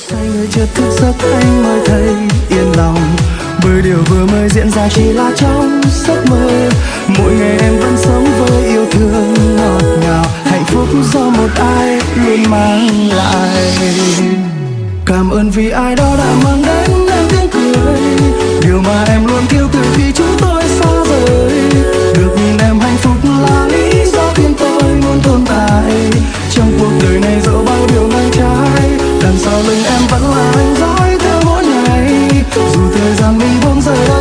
say người chợt thức giấc anh mới thấy yên lòng, bởi điều vừa mới diễn ra chỉ là trong giấc mơ. Mỗi ngày em vẫn sống với yêu thương ngọt ngào, hạnh phúc do một ai luôn mang lại. Cảm ơn vì ai đó đã mang đến em tiếng cười, điều mà em luôn kêu từ khi chúng tôi xa rời. Được nhìn em hạnh phúc là lý do khiến tôi muốn tồn tại trong cuộc đời này, dẫu bao điều ngang trái. Đằng sau lưng em vẫn là anh dõi theo mỗi ngày, dù thời gian mình buông rơi.